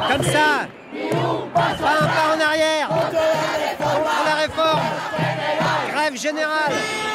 Comme ça. Pas un pas en arrière. Pour la réforme. Grève générale.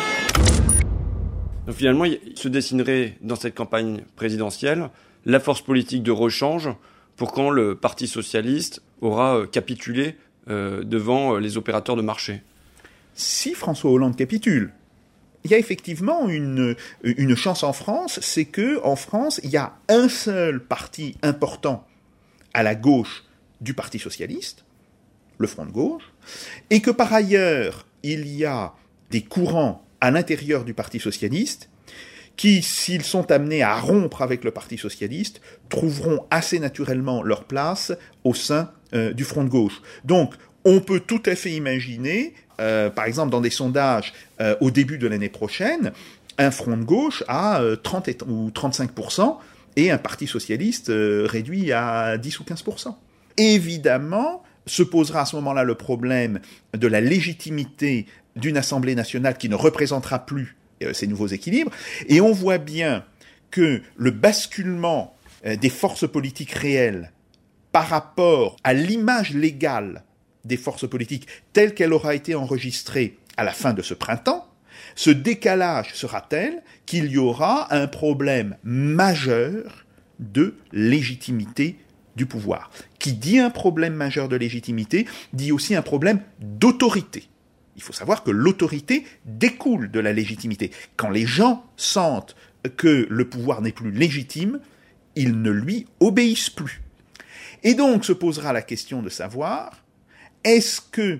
Donc finalement, il se dessinerait dans cette campagne présidentielle la force politique de rechange pour quand le Parti socialiste aura capitulé devant les opérateurs de marché. Si François Hollande capitule, il y a effectivement une chance en France, c'est que en France, il y a un seul parti important à la gauche du Parti socialiste, le Front de gauche, et que par ailleurs, il y a des courants à l'intérieur du Parti socialiste qui, s'ils sont amenés à rompre avec le Parti socialiste, trouveront assez naturellement leur place au sein du Front de gauche. Donc, on peut tout à fait imaginer, par exemple dans des sondages au début de l'année prochaine, un Front de gauche à 30 ou 35% et un Parti socialiste réduit à 10 ou 15%. Évidemment, se posera à ce moment-là le problème de la légitimité d'une Assemblée nationale qui ne représentera plus ces nouveaux équilibres, et on voit bien que le basculement des forces politiques réelles par rapport à l'image légale des forces politiques telle qu'elle aura été enregistrée à la fin de ce printemps, ce décalage sera tel qu'il y aura un problème majeur de légitimité du pouvoir. Qui dit un problème majeur de légitimité, dit aussi un problème d'autorité. Il faut savoir que l'autorité découle de la légitimité. Quand les gens sentent que le pouvoir n'est plus légitime, ils ne lui obéissent plus. Et donc se posera la question de savoir, est-ce que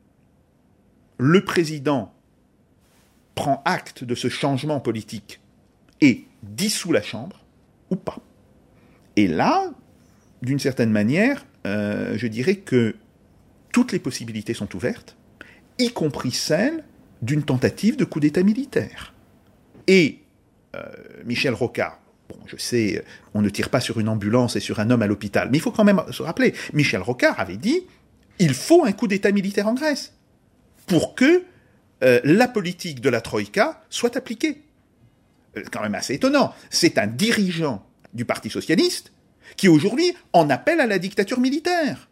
le président prend acte de ce changement politique et dissout la Chambre ou pas? Et là, d'une certaine manière, je dirais que toutes les possibilités sont ouvertes, y compris celle d'une tentative de coup d'État militaire. Et Michel Rocard, bon, je sais, on ne tire pas sur une ambulance et sur un homme à l'hôpital, mais il faut quand même se rappeler, Michel Rocard avait dit « il faut un coup d'État militaire en Grèce pour que la politique de la Troïka soit appliquée ». Quand même assez étonnant. C'est un dirigeant du Parti socialiste qui aujourd'hui en appelle à la dictature militaire.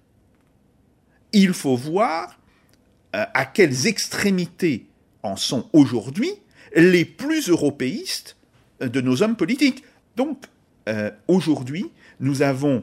Il faut voir à quelles extrémités en sont aujourd'hui les plus européistes de nos hommes politiques. Donc, aujourd'hui, nous avons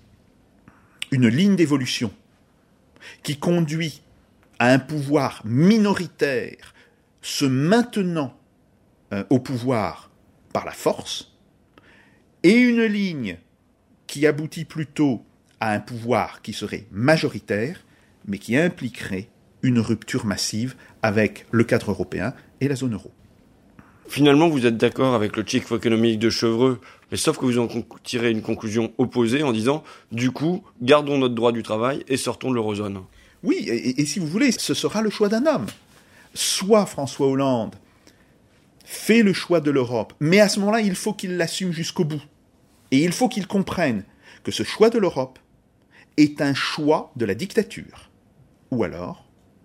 une ligne d'évolution qui conduit à un pouvoir minoritaire se maintenant au pouvoir par la force, et une ligne qui aboutit plutôt à un pouvoir qui serait majoritaire, mais qui impliquerait une rupture massive avec le cadre européen et la zone euro. Finalement, vous êtes d'accord avec le chiffre économique de Chevreux, mais sauf que vous en tirez une conclusion opposée en disant « du coup, gardons notre droit du travail et sortons de l'eurozone ». Oui, et si vous voulez, ce sera le choix d'un homme. Soit François Hollande fait le choix de l'Europe, mais à ce moment-là, il faut qu'il l'assume jusqu'au bout. Et il faut qu'il comprenne que ce choix de l'Europe est un choix de la dictature. Ou alors,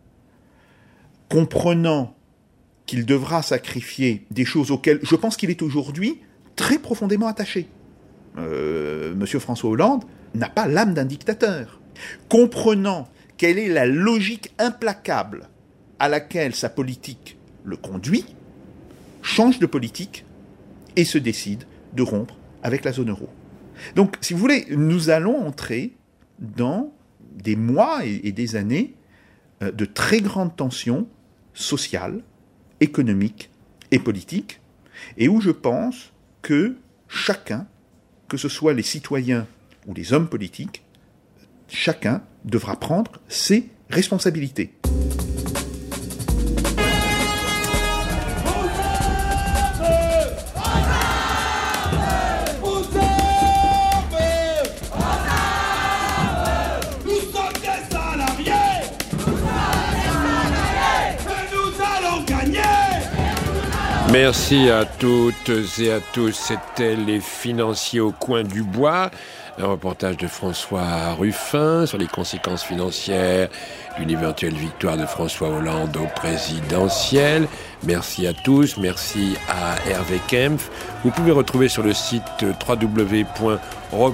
comprenant qu'il devra sacrifier des choses auxquelles je pense qu'il est aujourd'hui très profondément attaché. Monsieur François Hollande n'a pas l'âme d'un dictateur. Comprenant quelle est la logique implacable à laquelle sa politique le conduit, change de politique et se décide de rompre avec la zone euro. Donc, si vous voulez, nous allons entrer dans des mois et des années de très grandes tensions sociales, économiques et politiques, et où je pense que chacun, que ce soit les citoyens ou les hommes politiques, chacun devra prendre ses responsabilités. Merci à toutes et à tous. C'était Les Financiers au coin du bois. Un reportage de François Ruffin sur les conséquences financières d'une éventuelle victoire de François Hollande au présidentiel. Merci à tous. Merci à Hervé Kempf. Vous pouvez retrouver sur le site www.europe